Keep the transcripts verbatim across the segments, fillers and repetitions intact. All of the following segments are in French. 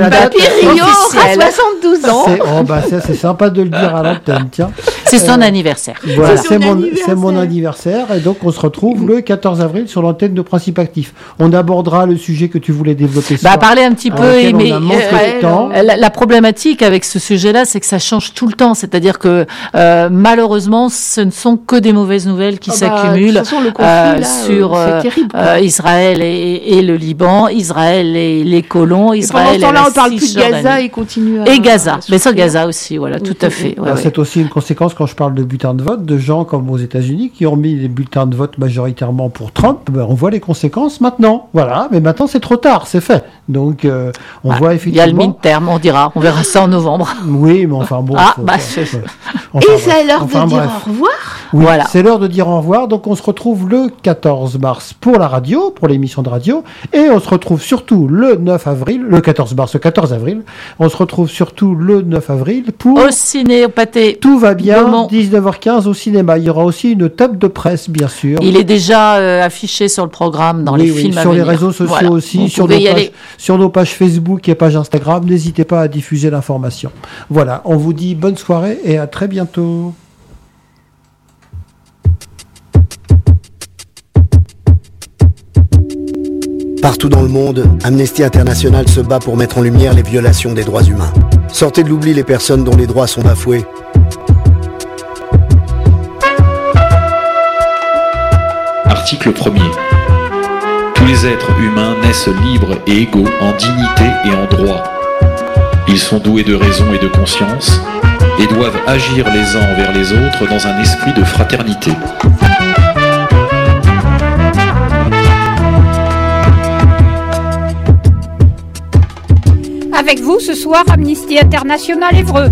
la date Rio aura officielle. soixante-douze ans. C'est, oh, bah, ça, c'est sympa de le dire à l'antenne, tiens. C'est son Euh, anniversaire. Voilà, C'est c'est son mon, anniversaire. c'est mon anniversaire et donc on se retrouve le quatorze avril sur l'antenne de Principe Actif. On abordera le sujet que tu voulais développer. ce Bah, soir, parler un petit à peu, laquelle mais on a manqué euh, de temps. La, la problématique avec ce sujet-là, c'est que ça change tout le temps. C'est-à-dire que euh, malheureusement, ce ne sont que des mauvaises nouvelles qui Ah bah, s'accumulent de toute façon, le conflit, euh, là, sur euh, euh, c'est terrible, quoi. euh, Israël et, et le Liban, Israël et les colons, Et pendant Israël ce temps-là, et la on parle plus de Gaza, Cisjordanie. il continue à... Et Gaza, à mais ça, souffrir. Gaza aussi, voilà, tout à fait. ouais, Bah, ouais. C'est aussi une conséquence quand je parle de bulletins de vote, de gens comme aux États-Unis qui ont mis des bulletins de vote majoritairement pour Trump. Ben, on voit les conséquences maintenant. Voilà, mais maintenant c'est trop tard, c'est fait. Donc euh, on Voilà. voit Il y effectivement. a le midterm, on dira, on verra ça en novembre. Oui, mais enfin bon. Ah, faut- bah, faut- je- faut- Et enfin, c'est bref. l'heure Enfin, de dire bref. au revoir. Oui, Voilà. c'est l'heure de dire au revoir. Donc on se retrouve le quatorze mars pour la radio, pour l'émission de radio, et on se retrouve surtout le neuf avril, le quatorze mars, le quatorze avril. On se retrouve surtout le neuf avril pour Au ciné, au pâté. Tout va bien, Beaumont. dix-neuf heures quinze au cinéma. Il y aura aussi une table de presse, bien sûr. Il est déjà euh, affiché sur le programme dans Oui, les oui, films à sur les venir. réseaux sociaux Voilà. aussi, Vous sur nos, pouvez y pages, aller. sur nos pages Facebook et pages Instagram. N'hésitez pas à diffuser l'information. Voilà, on vous dit bonne soirée et à très bientôt. Partout dans le monde, Amnesty International se bat pour mettre en lumière les violations des droits humains. Sortez de l'oubli les personnes dont les droits sont bafoués. Article premier. Tous les êtres humains naissent libres et égaux en dignité et en droit. Ils sont doués de raison et de conscience et doivent agir les uns envers les autres dans un esprit de fraternité. Avec vous ce soir, Amnesty International Évreux.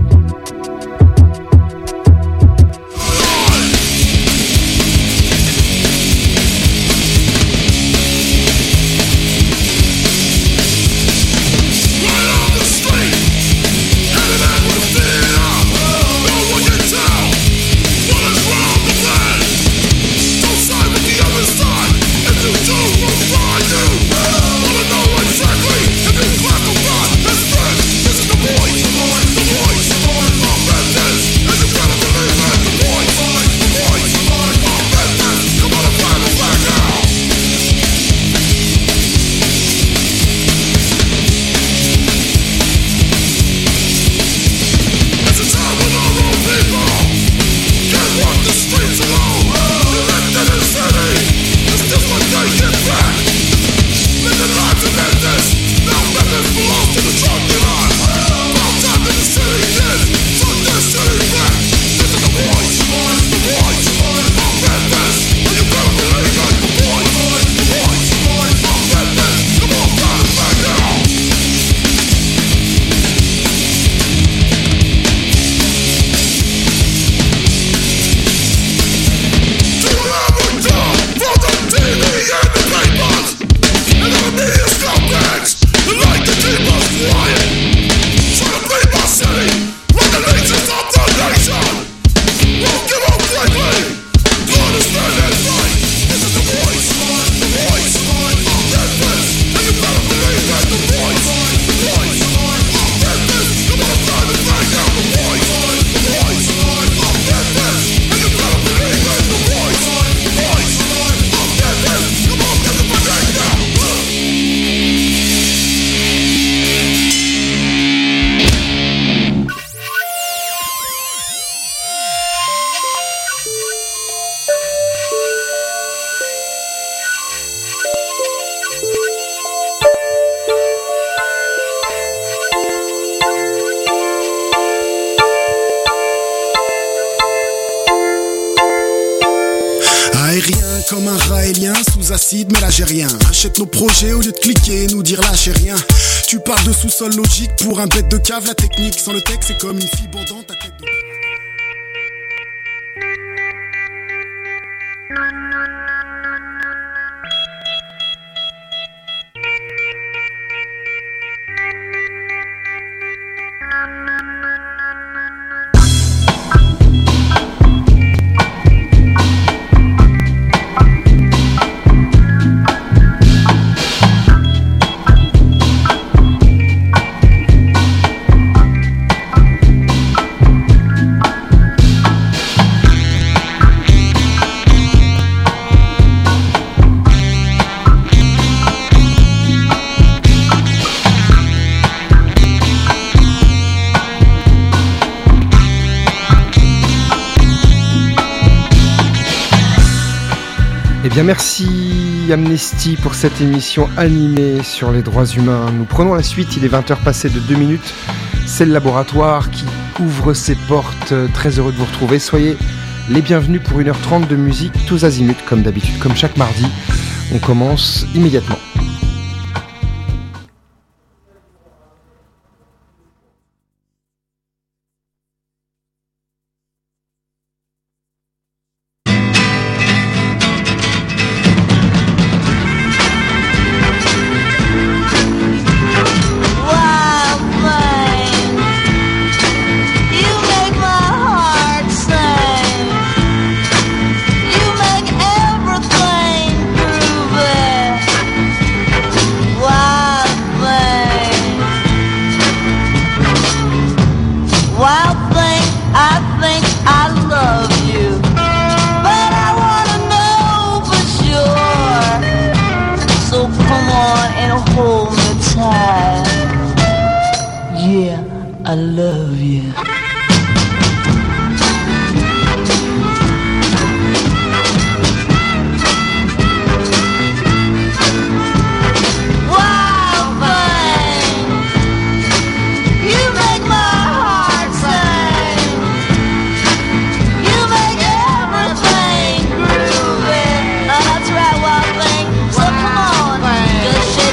Comme un raélien sous acide mais là j'ai rien. Achète nos projets au lieu de cliquer et nous dire lâchez rien. Tu parles de sous-sol logique pour un bête de cave. La technique sans le texte c'est comme une fille bandante à tête de... bien, merci Amnesty pour cette émission animée sur les droits humains. Nous prenons la suite, il est vingt heures passées de deux minutes. C'est le laboratoire qui ouvre ses portes. Très heureux de vous retrouver. Soyez les bienvenus pour une heure trente de musique, tous azimuts, comme d'habitude, comme chaque mardi. On commence immédiatement.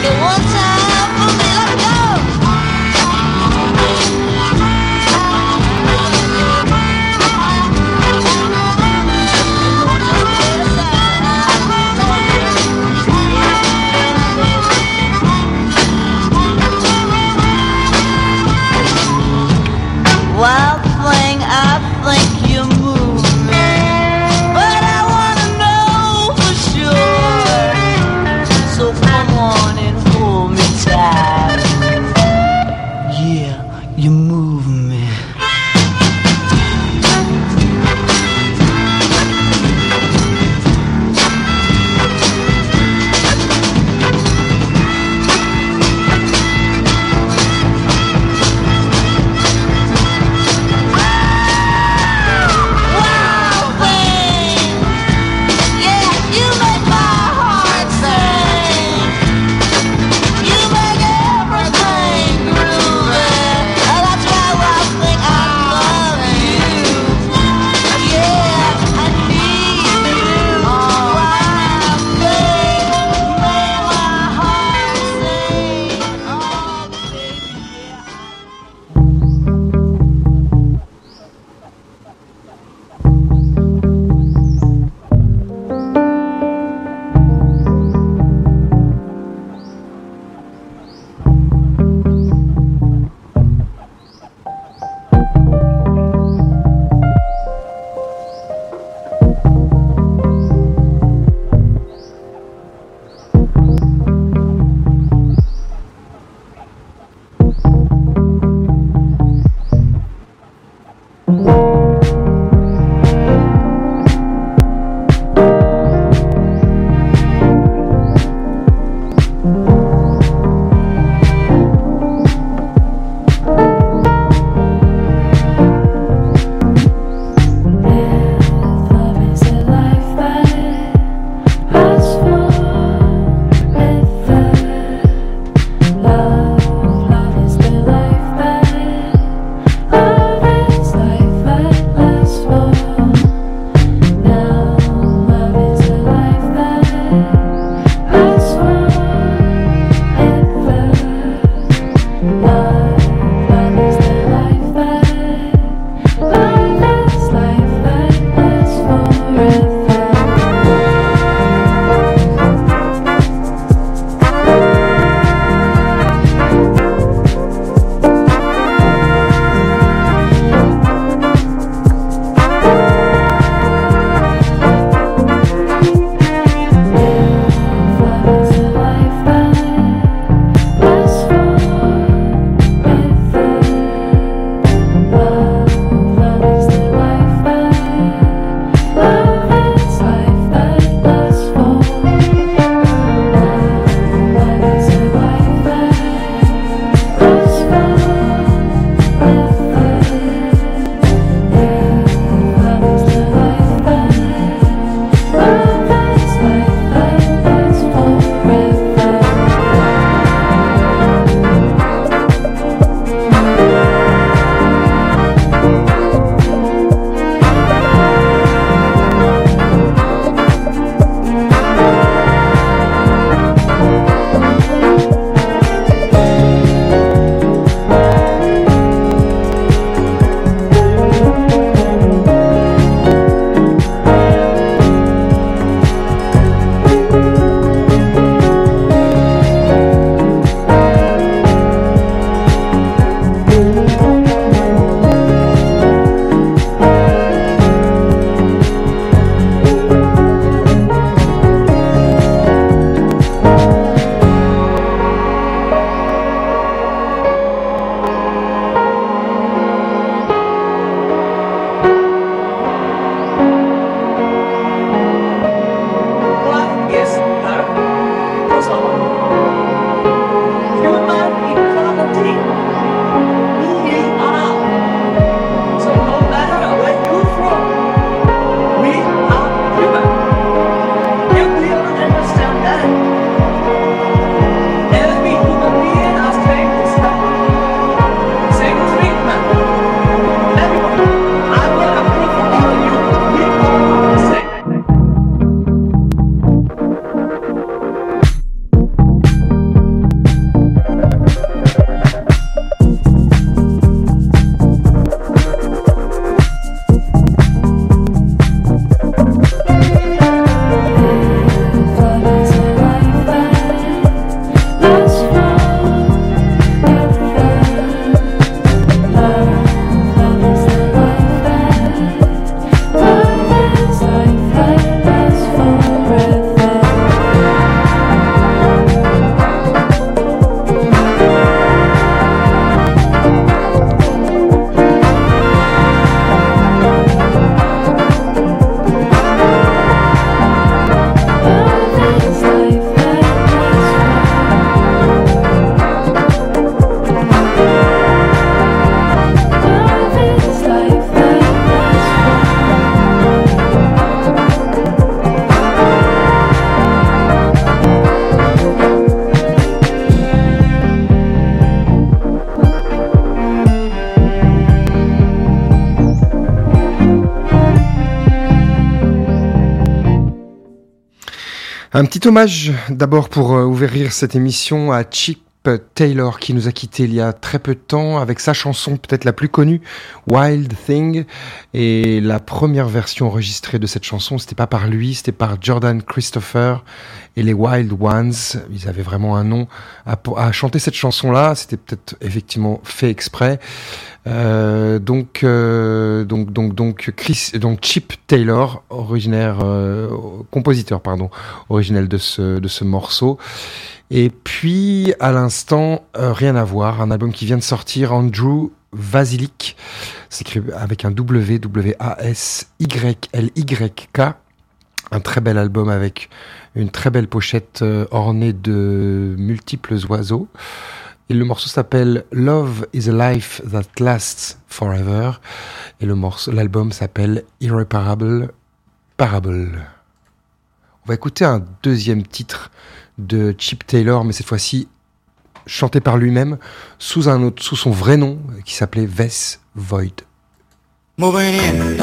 One time for me, let's go. Un petit hommage d'abord pour euh, ouvrir cette émission à Chip Taylor qui nous a quittés il y a très peu de temps avec sa chanson peut-être la plus connue, Wild Thing. Et la première version enregistrée de cette chanson, c'était pas par lui, c'était par Jordan Christopher et les Wild Ones. Ils avaient vraiment un nom à, à chanter cette chanson-là. C'était peut-être effectivement fait exprès. Euh, donc, euh, donc, donc, donc, Chris, donc Chip Taylor, originaire, euh, compositeur, pardon, originel de ce de ce morceau. Et puis, à l'instant, euh, rien à voir, un album qui vient de sortir, Andrew Vasilic, c'est écrit avec un W, W A S Y L Y K, un très bel album avec une très belle pochette euh, ornée de multiples oiseaux. Et le morceau s'appelle Love is a Life That Lasts Forever, et le morceau, l'album s'appelle Irreparable Parable. On va écouter un deuxième titre de Chip Taylor, mais cette fois-ci chanté par lui-même sous un autre, sous son vrai nom, qui s'appelait Wes Void. Moving in,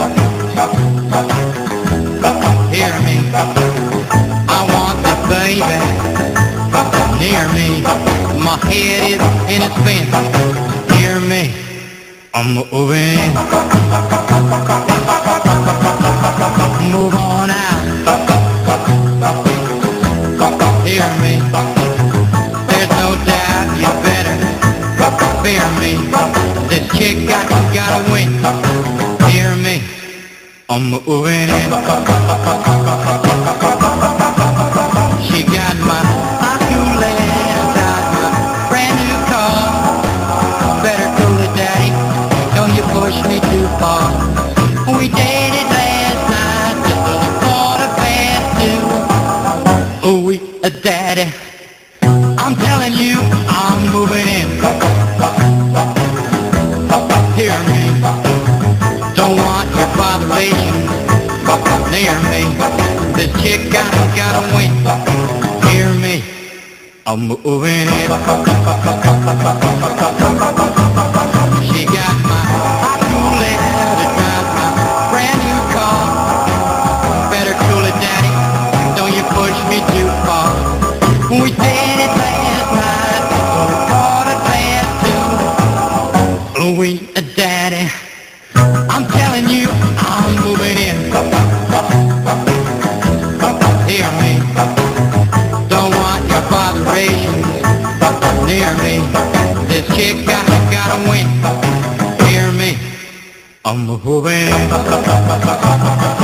hear me, I want the baby near me, my head is in a spin, hear me, I'm moving in, move on out. Hear me, there's no doubt you better fear me. This chick got, gotta win. Hear me, I'm moving in. She got my Hercules, got my brand new car. Better cool it, daddy, don't you push me too far. We dated last night, just a quarter past two. Oh, we a daddy, I'm telling you, I'm moving in. Hear me, don't want your botheration near me. This chick got, gotta win. Hear me, I'm moving in. She got my hot cool leather, drives my brand new car. Better cool it, daddy, don't you push me too far. We did it last night, so we caught it past two. We a daddy, I'm telling you, I'm moving in. Hear me, don't want your botheration near me. This chick got, gotta win. Hear me, I'm moving in.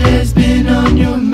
has been on your mind?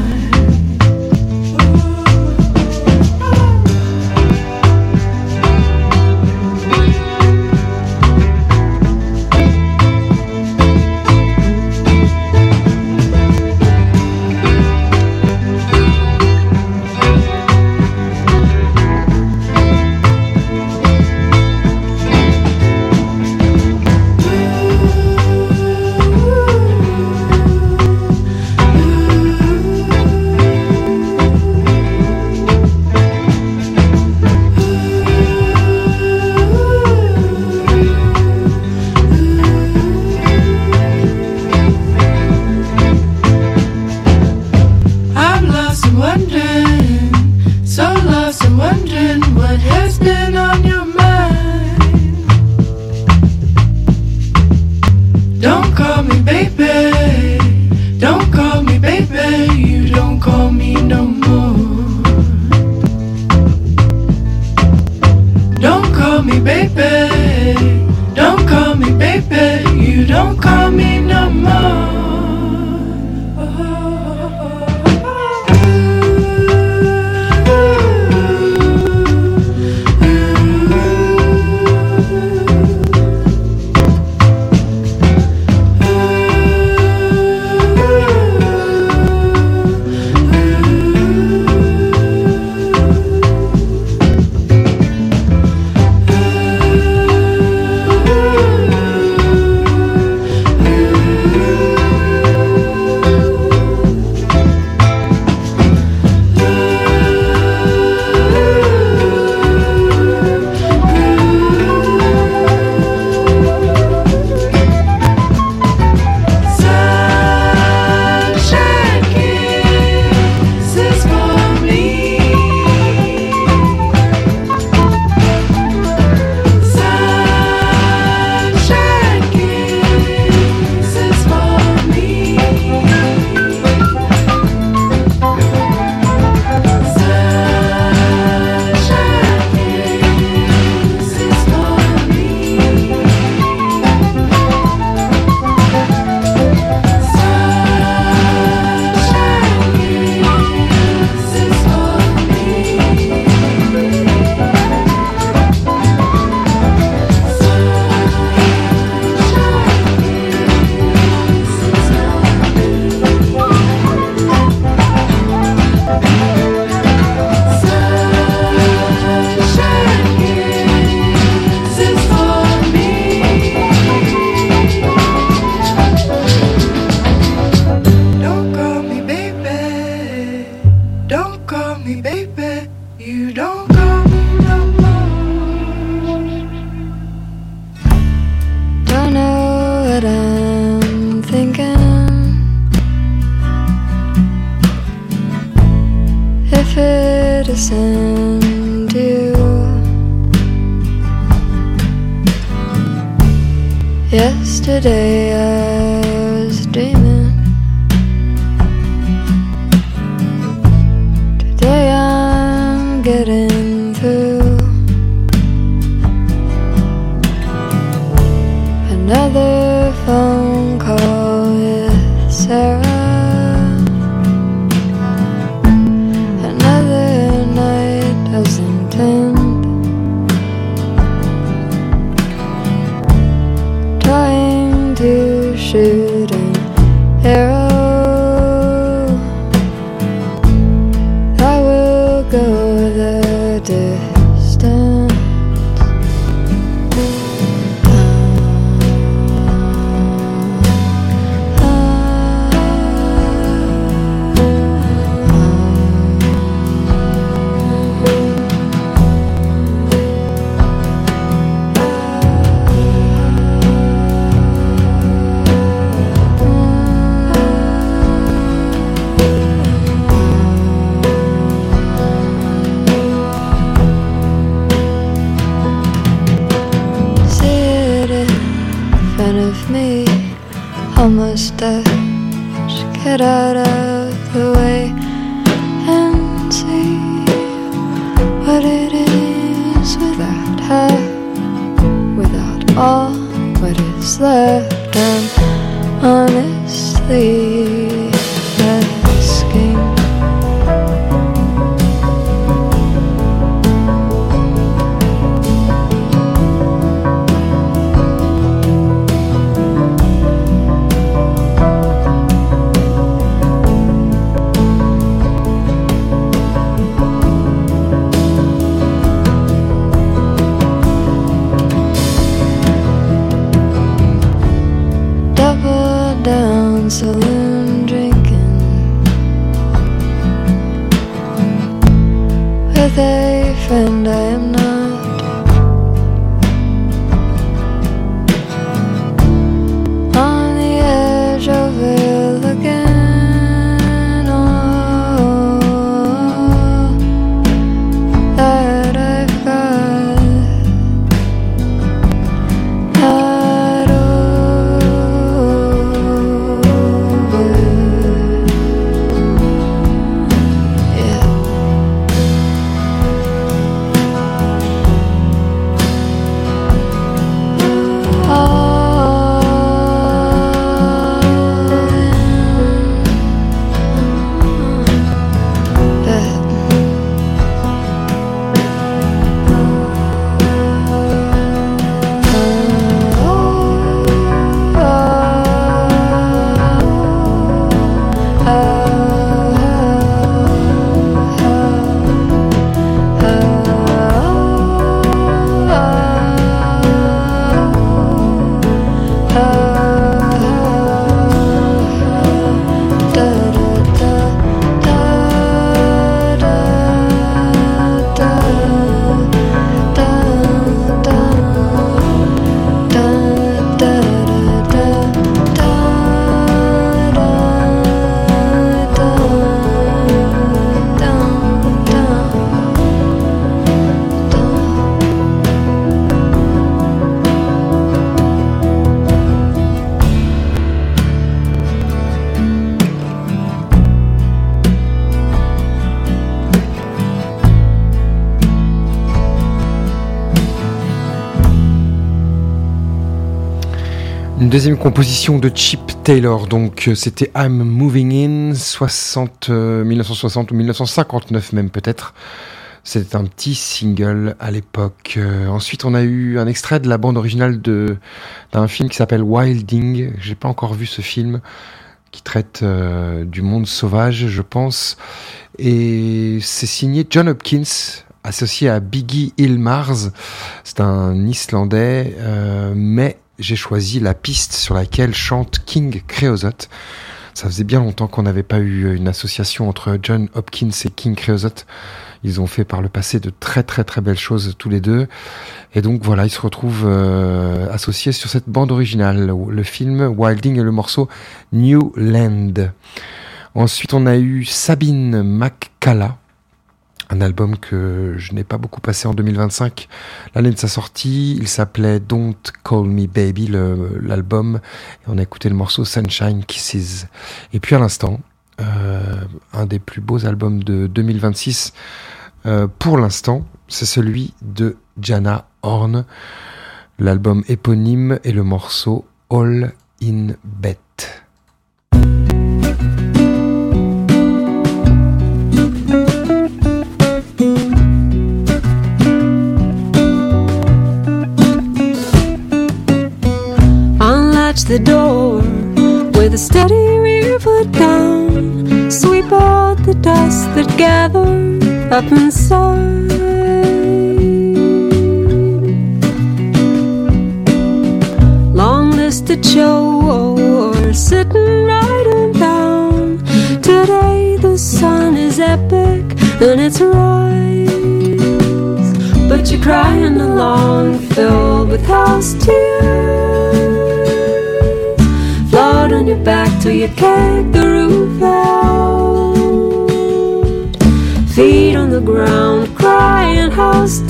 Yesterday I was dreaming. Today I'm getting through. Another phone call with Sarah. Another night doesn't end. Trying to shoot an arrow that will go the distance. Mustache, get out of the way and see what it is without her, without all what is left. And honestly, Une deuxième composition de Chip Taylor, donc c'était I'm Moving In, soixante, euh, mille neuf cent soixante ou mille neuf cent cinquante-neuf même peut-être. C'était un petit single à l'époque. Euh, ensuite, on a eu un extrait de la bande originale de, d'un film qui s'appelle Wilding. J'ai pas encore vu ce film, qui traite euh, du monde sauvage, je pense. Et c'est signé John Hopkins, associé à Biggie Hilmars. C'est un Islandais, euh, mais j'ai choisi la piste sur laquelle chante King Creosote. Ça faisait bien longtemps qu'on n'avait pas eu une association entre John Hopkins et King Creosote. Ils ont fait par le passé de très très très belles choses tous les deux. Et donc voilà, ils se retrouvent euh, associés sur cette bande originale, le film Wilding et le morceau New Land. Ensuite, on a eu Sabine McCalla, un album que je n'ai pas beaucoup passé en deux mille vingt-cinq. L'année de sa sortie, il s'appelait Don't Call Me Baby, le, l'album. Et on a écouté le morceau Sunshine Kisses. Et puis à l'instant, euh, un des plus beaux albums de deux mille vingt-six, euh, pour l'instant, c'est celui de Jana Horn. L'album éponyme et le morceau All in Bet. The door with a steady rear foot down, sweep out the dust that gathered up inside. Long listed chores sitting right down. Today the sun is epic and it's rise, but you're crying along, filled with house tears. Float on your back till you kick the roof out. Feet on the ground, crying house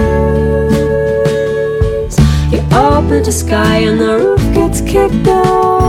tears. You open the sky and the roof gets kicked out.